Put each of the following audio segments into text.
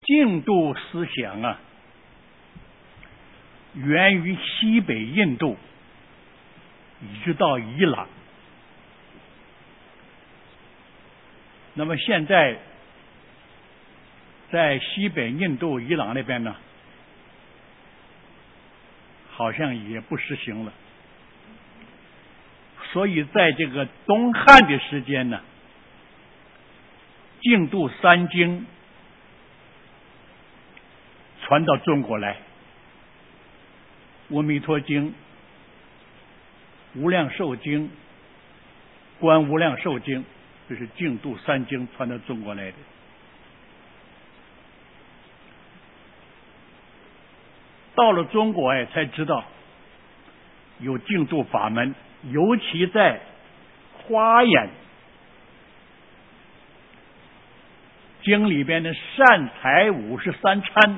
净度思想啊，源于西北印度，一直到伊朗。那么现在在西北印度、伊朗那边呢，好像也不实行了。所以在这个东汉的时间呢，净度三经传到中国来，阿弥陀经、无量寿经、观无量寿经，这是净度三经传到中国来的。到了中国才知道有净度法门，尤其在华严经里边的善财53参，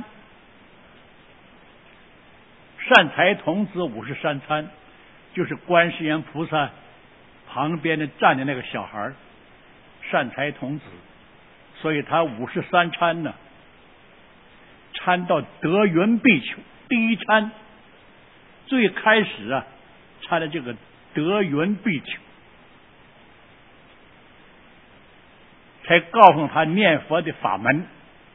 善财童子53参，就是观世音菩萨旁边的站的那个小孩，善财童子，所以他53参呢，参到德云比丘。第一参最开始啊，参的这个德云比丘，才告诉他念佛的法门。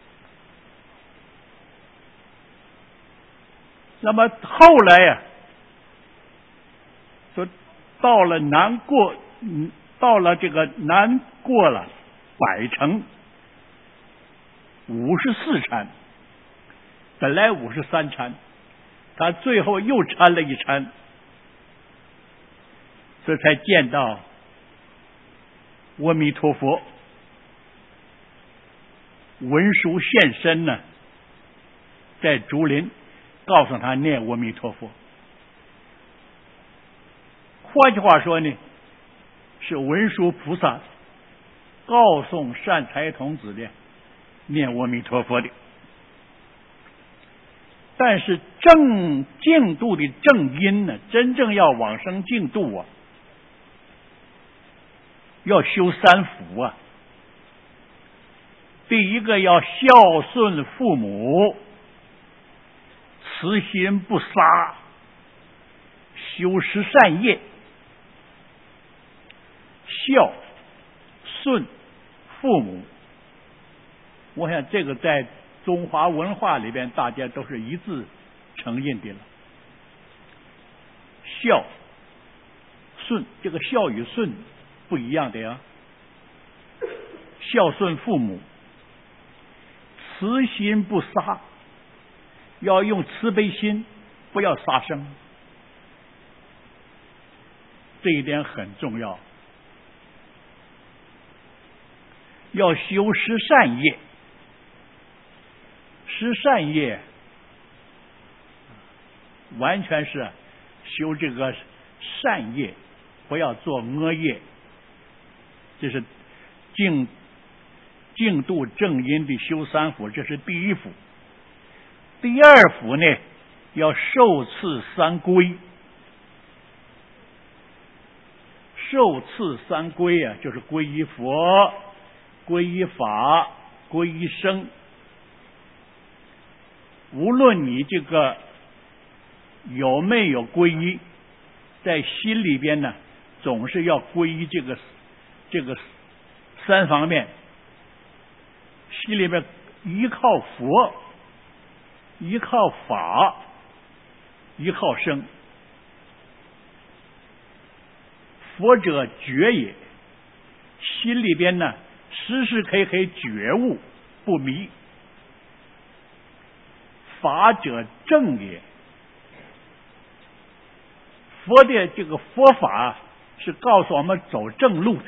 那么后来呀，说到了这个难过了百城54参，本来53参，他最后又参了一参，这才见到阿弥陀佛，文殊现身呢，在竹林告诉他念阿弥陀佛。换句话说呢，是文殊菩萨告诉善财童子的念阿弥陀佛的。但是净度的正因呢，真正要往生净度啊，要修三福啊。第一个要孝顺父母，慈心不杀，修十善业。孝顺父母，我想这个在中华文化里边大家都是一致承认的了。孝顺，这个孝与顺不一样的呀。孝顺父母，慈心不杀，要用慈悲心，不要杀生，这一点很重要。要修十善业，十善业完全是修这个善业，不要做恶业，这是净度正因的修三福，这是第一福。第二福呢，要受持三皈。受持三皈啊，就是皈依佛、皈依法、皈依僧。无论你这个有没有皈依，在心里边呢，总是要皈依这个三方面。心里边依靠佛，依靠法，依靠僧。佛者觉也，心里边呢时时刻刻觉悟不迷。法者正也，佛的这个佛法是告诉我们走正路的。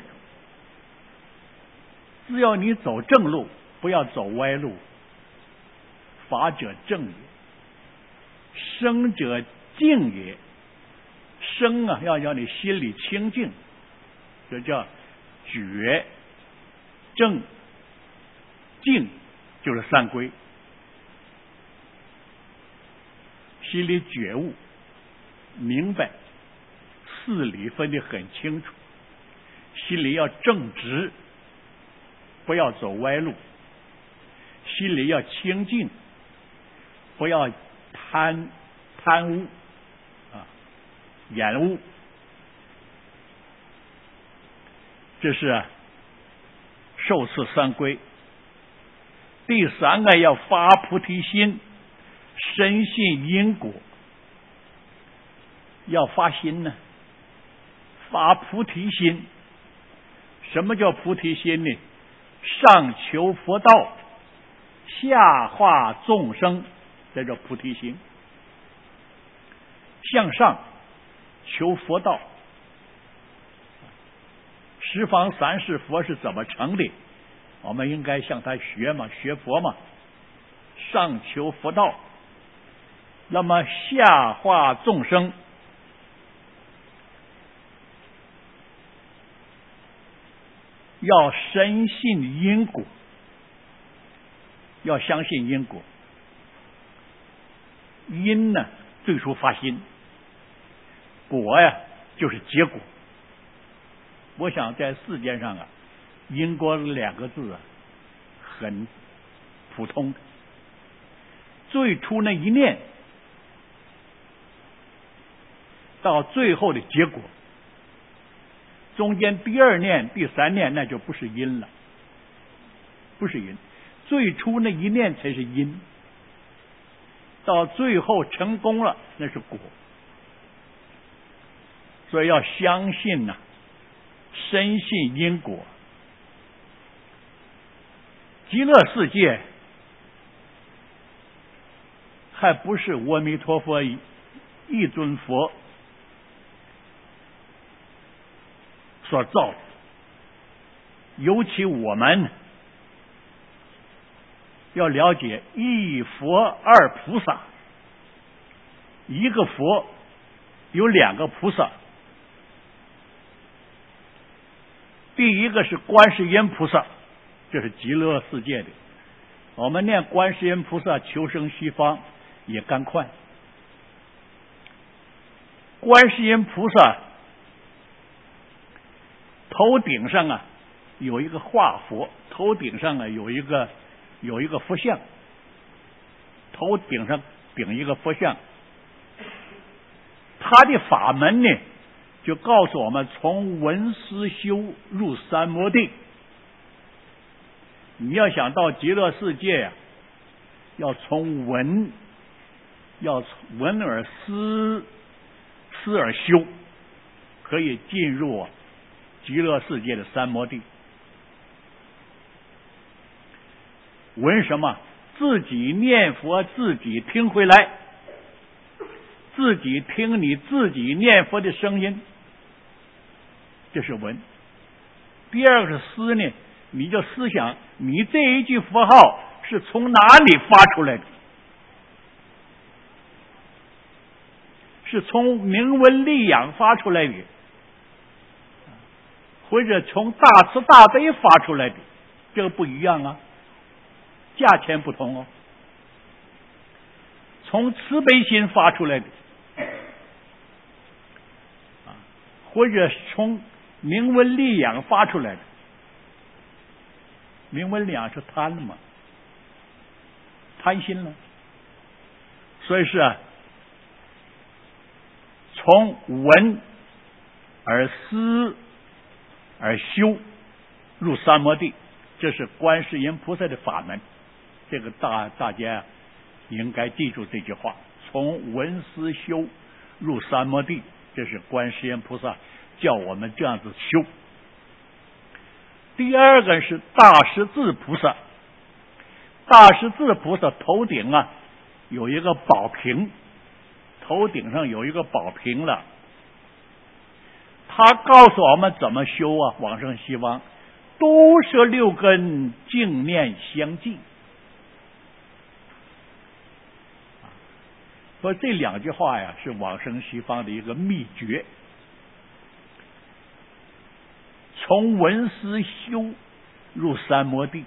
只要你走正路，不要走歪路。法者正也，僧者净也。僧啊，要让你心里清净，这叫觉、正、净，就是三皈。心里觉悟明白，事理分得很清楚，心里要正直，不要走歪路。 心里要清净，不要贪污厌恶。这是受持三归。第三个要发菩提心，深信因果。要发心呢，发菩提心。什么叫菩提心呢？上求佛道，下化众生，这叫菩提心。向上求佛道，十方三世佛是怎么成的？我们应该向他学嘛，学佛嘛。上求佛道，那么下化众生，要深信因果，要相信因果。因呢，最初发心；果呀，就是结果。我想在世间上啊，因果两个字啊，很普通的。最初那一念，到最后的结果，中间第二念、第三念那就不是因了，不是因。最初那一念才是因，到最后成功了，那是果。所以要相信呐，深信因果。极乐世界还不是阿弥陀佛一尊佛所造的，尤其我们要了解一佛二菩萨，一个佛有两个菩萨。第一个是观世音菩萨，这是极乐世界的。我们念观世音菩萨求生西方也赶快。观世音菩萨头顶上啊有一个化佛，头顶上啊有一个佛像，头顶上顶一个佛像。他的法门呢，就告诉我们从闻思修入三摩地。你要想到极乐世界呀，要从闻，要闻而思，思而修，可以进入极乐世界的三摩地。闻什么？自己念佛，自己听回来，自己听你自己念佛的声音，这是闻。第二个是思呢，你就思想你这一句佛号是从哪里发出来的，是从明文利养发出来的，或者从大慈大悲发出来的，这个不一样啊，价钱不同哦。从慈悲心发出来的，或者从明文利养发出来的。明文利养是贪了嘛，贪心了。所以是从闻而思而修入三摩地，这是观世音菩萨的法门。这个大家应该记住这句话，从闻思修入三摩地，这是观世音菩萨叫我们这样子修。第二个是大势至菩萨，大势至菩萨头顶啊有一个宝瓶，头顶上有一个宝瓶了。他告诉我们怎么修啊，往生西方，都是六根净念相继。所以这两句话呀，是往生西方的一个秘诀。从闻思修入三摩地，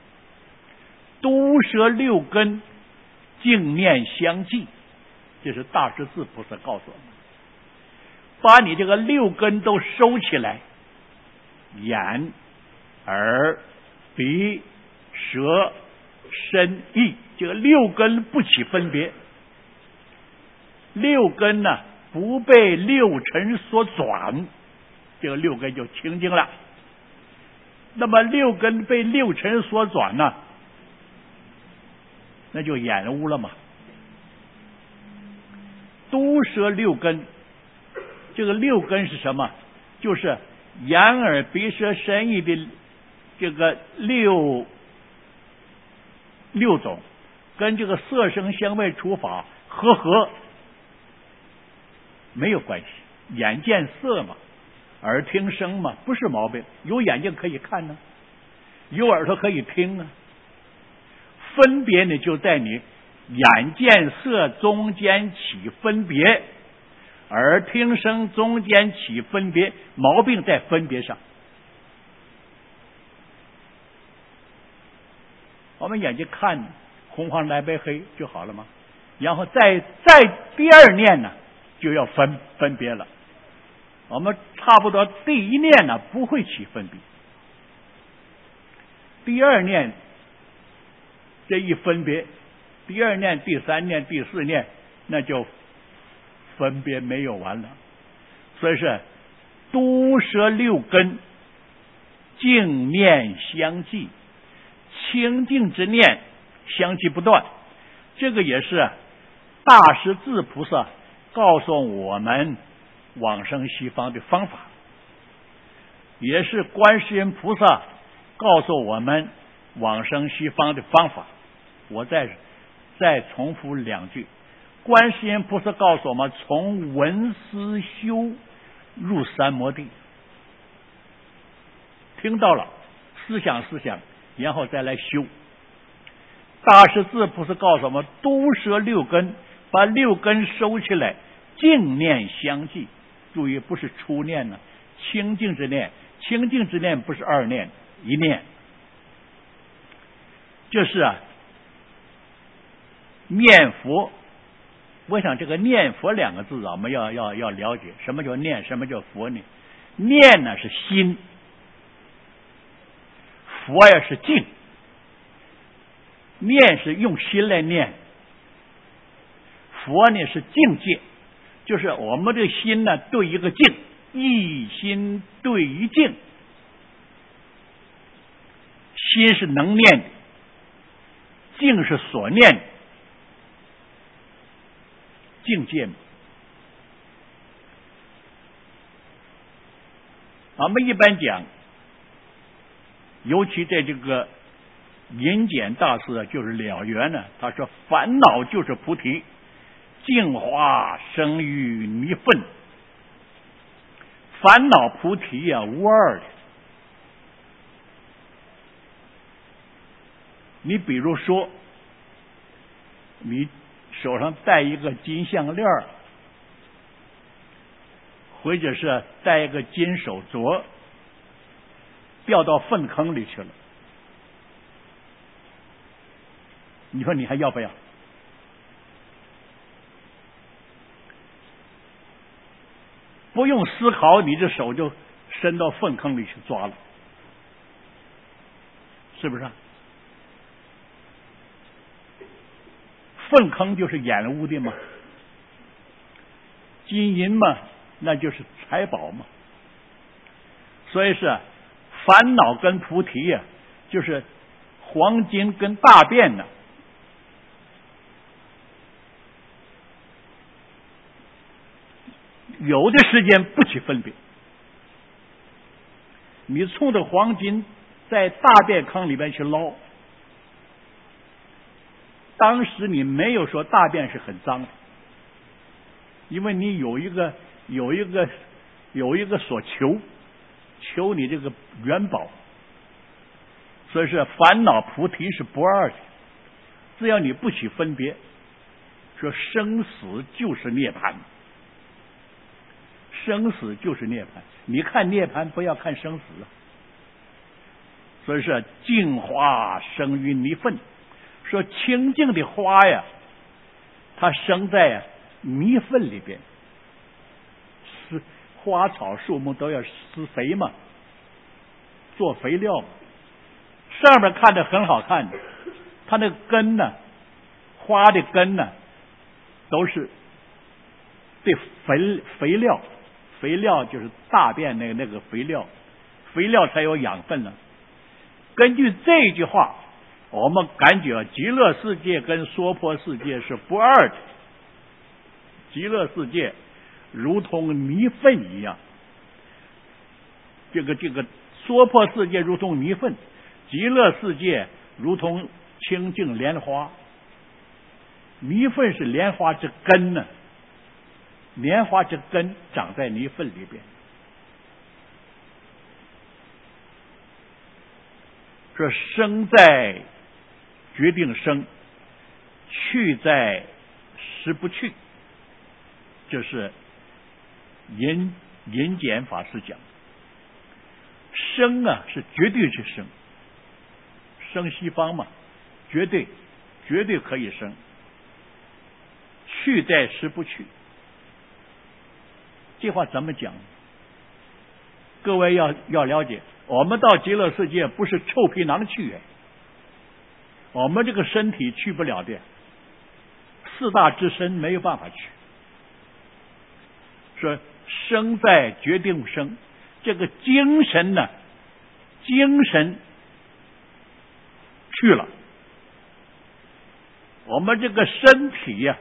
都摄六根净念相继，这是大势至菩萨告诉我们，把你这个六根都收起来，眼、耳、鼻、舌、 身意，这个六根不起分别，六根呢不被六尘所转，这个六根就清净了。那么六根被六尘所转呢，那就染污了嘛。毒舌六根，这个六根是什么？就是眼耳鼻舌身意的这个六种，跟这个色声香味触法合没有关系。眼见色嘛，耳听声嘛，不是毛病。有眼睛可以看呢，有耳朵可以听啊。分别呢，就在你眼见色中间起分别，耳听声中间起分别，毛病在分别上。我们眼睛看红黄蓝白黑就好了吗？然后再第二念呢，就要分别了。我们差不多第一念呢不会起分别，第二念这一分别，第二念、第三念、第四念，那就分别没有完了。所以是毒舌六根净念相继，清净之念相继不断。这个也是大势至菩萨告诉我们往生西方的方法，也是观世音菩萨告诉我们往生西方的方法。我再重复两句，观世音菩萨告诉我们从闻思修入三摩地，听到了思想，然后再来修。大势至菩萨告诉我们毒舌六根，把六根收起来，净念相继。注意，不是初念呢，清净之念，清净之念不是二念，一念。就是念佛。我想这个念佛两个字我们要了解什么叫念，什么叫佛呢？念呢是心，佛呀是境。念是用心来念，佛呢是境界，就是我们这心呢对一个境，一心对一境。心是能念的，境是所念的，境界嘛。我们一般讲，尤其在这个引简大师就是了缘呢，他说烦恼就是菩提，净化生于迷分。烦恼菩提呀，无二的。你比如说，你手上戴一个金项链，或者是戴一个金手镯，掉到粪坑里去了，你说你还要不要？不用思考，你这手就伸到粪坑里去抓了，是不是？粪坑就是掩污的嘛，金银嘛，那就是财宝嘛。所以是烦恼跟菩提呀，就是黄金跟大便呢。有的时间不起分别，你冲着黄金在大便坑里边去捞，当时你没有说大便是很脏的，因为你有一个所求你这个元宝。所以是烦恼菩提是不二的，只要你不起分别，说生死就是涅槃，生死就是涅槃。你看涅槃，不要看生死啊。所以是净花生于泥粪，说清净的花呀，它生在泥粪里边，是花草树木都要施肥嘛，做肥料嘛。上面看着很好看的， 它那个根呢，花的根呢，都是对肥料就是大便那个肥料才有养分呢。根据这句话，我们感觉极乐世界跟娑婆世界是不二的。极乐世界如同泥粪一样，这个娑婆世界如同泥粪，极乐世界如同清净莲花。泥粪是莲花之根呢，莲花之根长在泥粪里边。说生在决定生，去在实不去，这是银简法师讲。生啊是绝对之生，生西方嘛，绝对可以生。去在实不去，这话怎么讲？各位要了解，我们到极乐世界不是臭皮囊去，我们这个身体去不了的，四大之身没有办法去。说生在决定生，这个精神呢，精神去了，我们这个身体呀，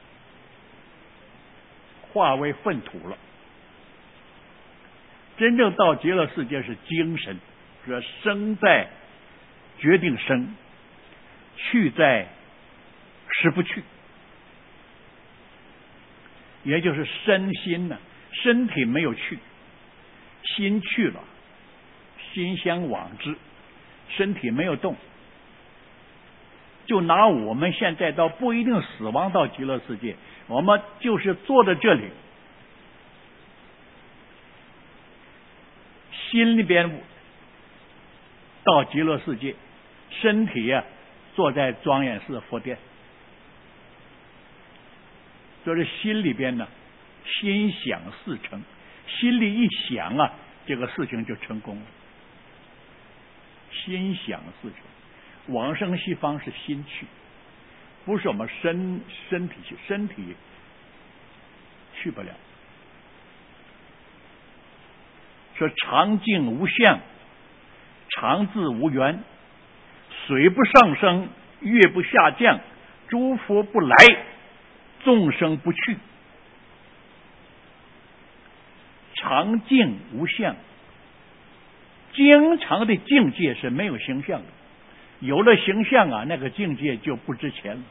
化为粪土了。真正到极乐世界是精神，说生在决定生，去在实不去，也就是身心呢，身体没有去，心去了，心相往之，身体没有动。就拿我们现在到不一定死亡到极乐世界，我们就是坐在这里，心里边到极乐世界，身体呀坐在庄严寺佛殿，就是心里边呢，心想事成，心里一想啊，这个事情就成功了。心想事成，往生西方是心去，不是我们身体去，身体去不了。说常静无相，常自无缘，水不上升，月不下降，诸佛不来，众生不去。常静无相，经常的境界是没有形象的，有了形象啊，那个境界就不值钱了。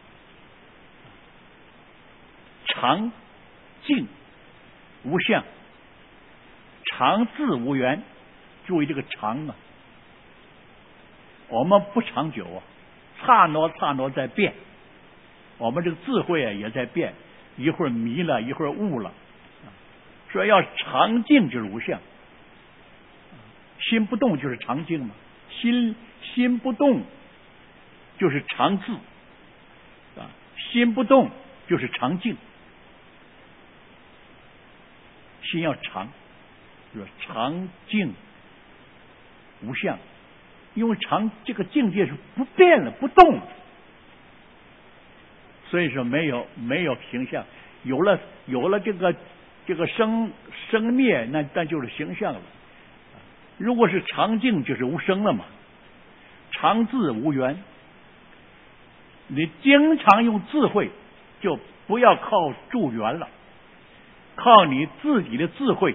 常静无相，常自无缘。注意这个常啊，我们不长久啊，刹那在变，我们这个智慧啊也在变，一会儿迷了，一会儿悟了。说要常静就是无相，心不动就是常静嘛，心不动就是常自啊，心不动就是常静，心要常，就是常静无相，因为常这个境界是不变了，不动了，所以说没有形象，有了这个生灭，那就是形象了。如果是常静，就是无生了嘛。常自无缘，你经常用智慧，就不要靠助缘了，靠你自己的智慧，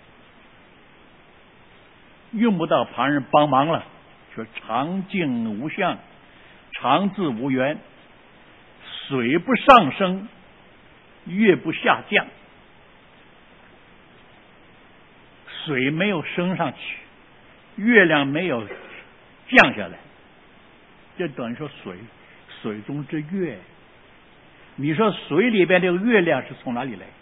用不到旁人帮忙了。说常静无相，常自无缘，水不上升，月不下降。水没有升上去，月亮没有降下来，这等于说水中之月。你说水里边这个月亮是从哪里来？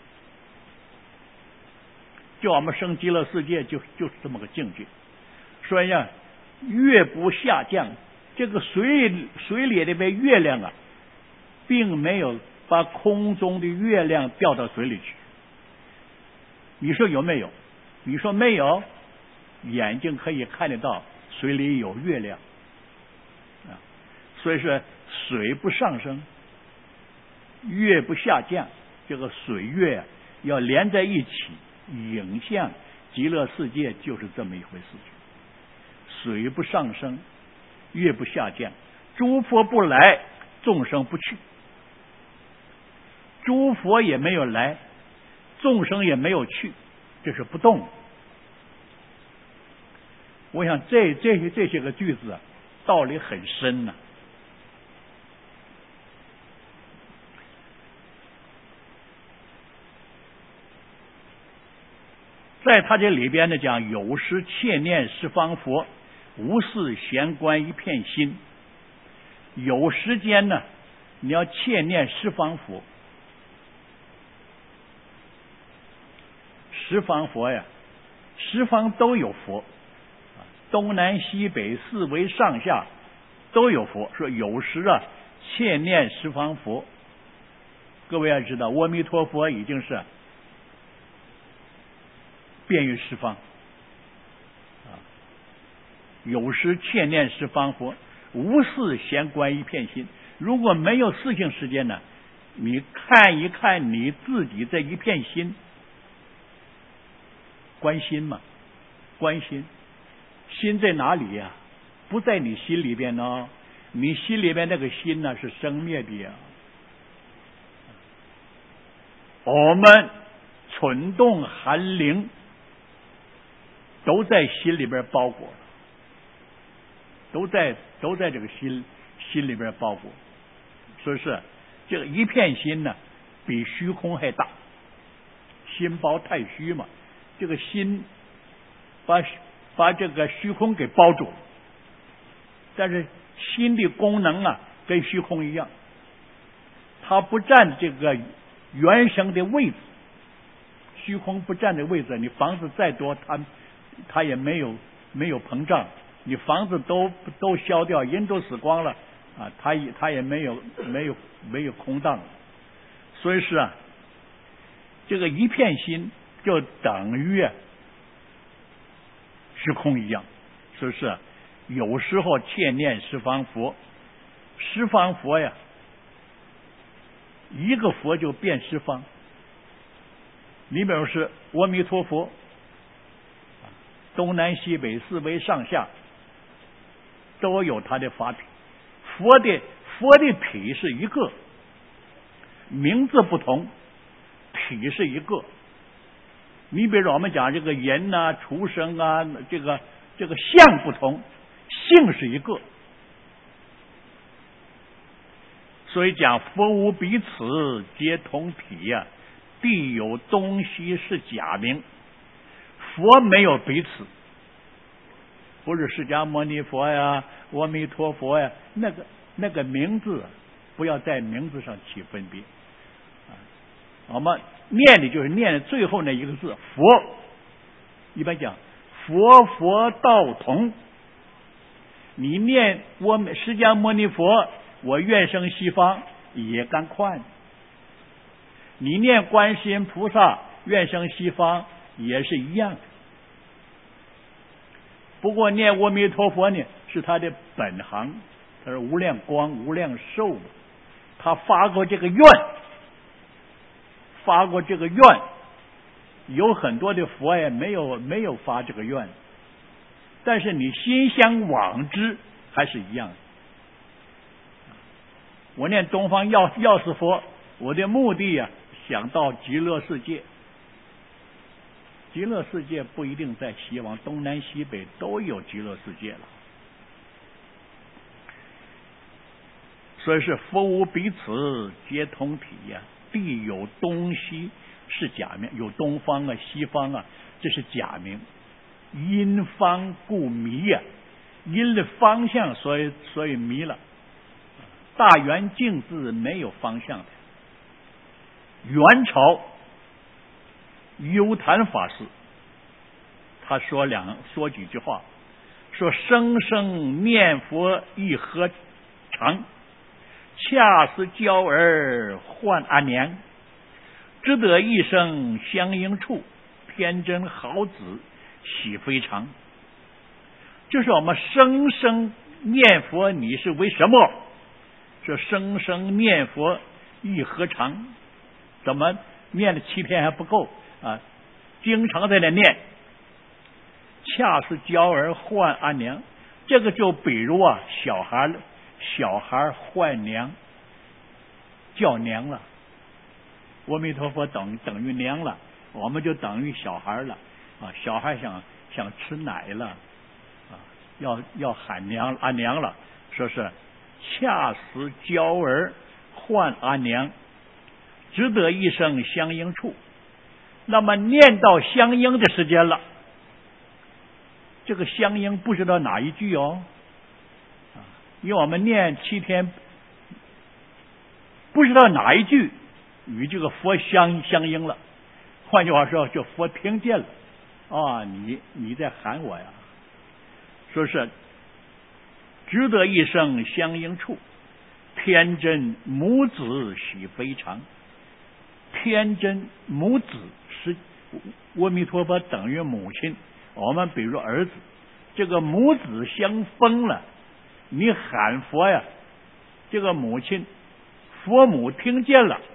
就我们生极乐世界就是这么个境界。说呀，月不下降，这个水里的月亮啊，并没有把空中的月亮掉到水里去。你说有没有？你说没有，眼睛可以看得到水里有月亮啊。 所以说水不上升，月不下降，这个水月要连在一起，影像极乐世界就是这么一回事情。水不上升，月不下降，诸佛不来，众生不去，诸佛也没有来，众生也没有去，这是不动。我想这些个句子道理很深呢。在他这里边呢讲，有时切念十方佛，无事闲观一片心。有时间呢，你要切念十方佛。十方佛呀，十方都有佛，东南西北四维上下都有佛。说有时切念十方佛。各位要知道，阿弥陀佛已经是遍于十方，有时切念十方佛，无事闲观一片心。如果没有事情时间呢，你看一看你自己这一片心，观心嘛，观心，心在哪里呀？不在你心里边呢，你心里边那个心呢是生灭的呀。我们蠢动寒灵都在心里边包裹，都在这个心里边包裹。所以是这个一片心呢，比虚空还大。心包太虚嘛，这个心把这个虚空给包住了。但是心的功能跟虚空一样，它不占这个原生的位置。虚空不占的位置，你房子再多，它也没有膨胀。你房子都消掉，人都死光了它也没有空荡。所以是这个一片心就等于虚空一样。所以是有时候切念十方佛，十方佛呀，一个佛就变十方。你比如是阿弥陀佛，东南西北四维上下都有他的法体。佛的体是一个，名字不同，体是一个。你比如我们讲这个人畜生这个相不同，性是一个。所以讲佛无彼此皆同体呀，地有东西是假名。佛没有彼此，不是释迦牟尼佛呀、阿弥陀佛呀，那个名字不要在名字上起分别。我们念的就是念的最后那一个字佛。一般讲佛佛道同，你念释迦牟尼佛，我愿生西方也赶快。你念观世音菩萨愿生西方也是一样的。不过念阿弥陀佛呢，是他的本行，他是无量光无量寿，他发过这个愿，有很多的佛也没有发这个愿，但是你心向往之还是一样的。我念东方药师佛，我的目的想到极乐世界。极乐世界不一定在西方，东南西北都有极乐世界了。所以是佛无彼此皆同体呀，地有东西是假名，有东方西方这是假名。因方故迷呀，因的方向所以迷了。大圆镜字没有方向的。元朝幽昙法师他说几句话，说生生念佛一何长，恰似娇儿唤阿娘，只得一生相应处，天真好子喜非常。就是我们生生念佛，你是为什么？ 说生生念佛亦何尝？怎么念了7天还不够啊？经常在那念，恰似娇儿唤阿娘。这个就比如啊，小孩唤娘，叫娘了。阿弥陀佛等于娘了，我们就等于小孩了啊！小孩想吃奶了啊，要喊娘阿娘了，说是恰似娇儿唤阿娘，只得一声相应处。那么念到相应的时间了，这个相应不知道哪一句哦，因为我们念7天，不知道哪一句与这个佛相应了。换句话说，就佛听见了啊，你在喊我呀，说是只得一声相应处，天真母子喜非常。天真母子是阿弥陀佛等于母亲，我们比如儿子，这个母子相逢了，你喊佛呀，这个母亲佛母听见了。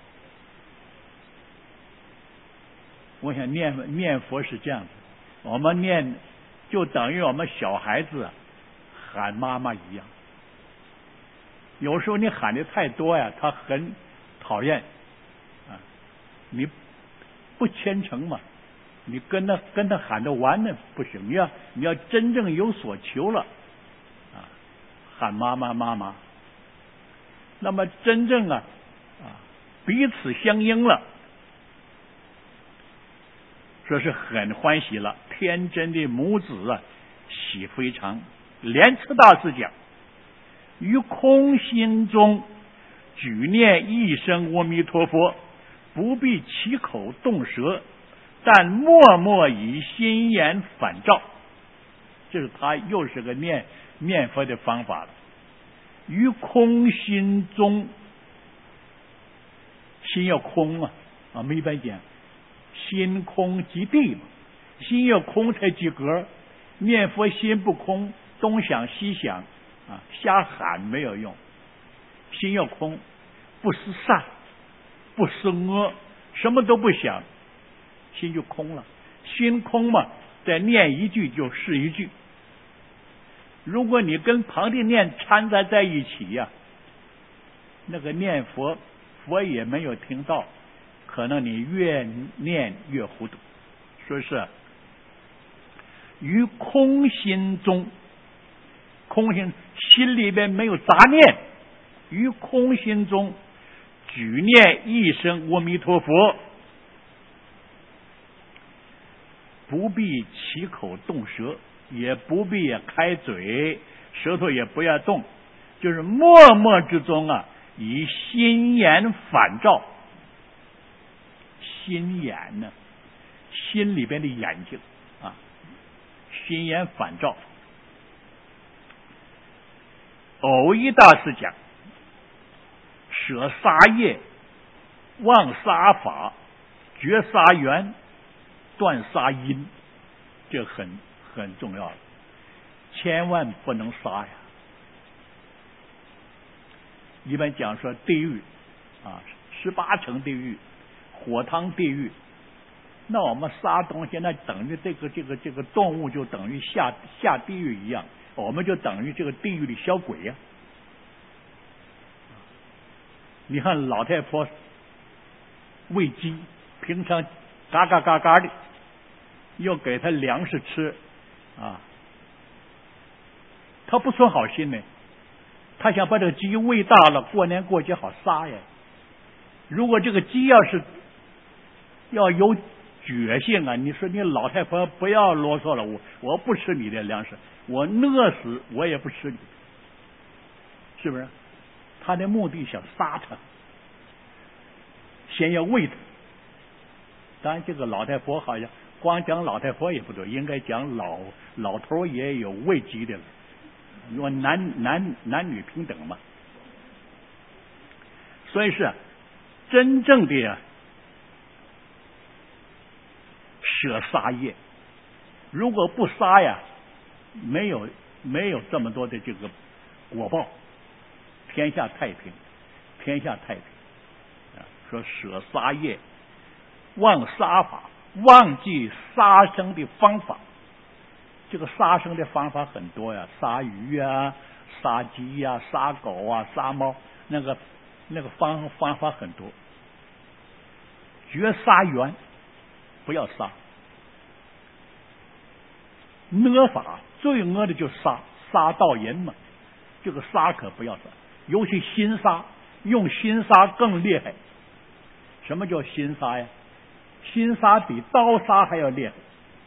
我想念佛是这样子，我们念就等于我们小孩子喊妈妈一样。有时候你喊的太多呀，他很讨厌啊，你不虔诚嘛，你跟他喊着玩呢不行，你要真正有所求了啊，喊妈妈妈妈，那么真正彼此相应了，说是很欢喜了，天真的母子啊，喜非常。莲池大师讲，于空心中举念一声阿弥陀佛，不必起口动舌，但默默以心眼反照。这是他又是个念佛的方法了。于空心中，心要空啊，我们一般讲心空即地嘛，心要空才及格。念佛心不空，东想西想啊，瞎喊没有用。心要空，不思善，不思恶，什么都不想，心就空了。心空嘛，再念一句就是一句。如果你跟旁的念掺杂在一起呀，那个念佛也没有听到，可能你越念越糊涂。说是于空心中，空心心里边没有杂念，于空心中举念一声阿弥陀佛，不必起口动舌，也不必开嘴，舌头也不要动，就是默默之中以心眼反照。心眼呢，心里边的眼睛心眼反照。偶一大师讲，舍杀业，忘杀法，绝杀缘，断杀因，这很重要的，千万不能杀呀。一般讲说地狱18层地狱，火汤地狱，那我们杀东西，那等于这个动物就等于下地狱一样，我们就等于这个地狱的小鬼呀。你看老太婆喂鸡，平常嘎嘎嘎嘎的，又给他粮食吃他不存好心呢，他想把这个鸡喂大了，过年过节好杀呀。如果这个鸡要有决心你说你老太婆不要啰嗦了，我不吃你的粮食，我饿死我也不吃你，是不是？他的目的想杀他，先要喂他。当然这个老太婆好像光讲老太婆也不对，应该讲老头也有喂鸡的了，因为男女平等嘛。所以是真正的舍杀业，如果不杀呀，没有这么多的这个果报。 天下太平，天下太平。说舍杀业，忘杀法，忘记杀生的方法。这个杀生的方法很多呀，杀鱼啊，杀鸡啊，杀狗啊，杀猫，那个方法很多。绝杀缘，不要杀。恶法最恶的就杀盗淫嘛，这个杀可不要杀，尤其心杀，用心杀更厉害。什么叫心杀呀？心杀比刀杀还要厉害。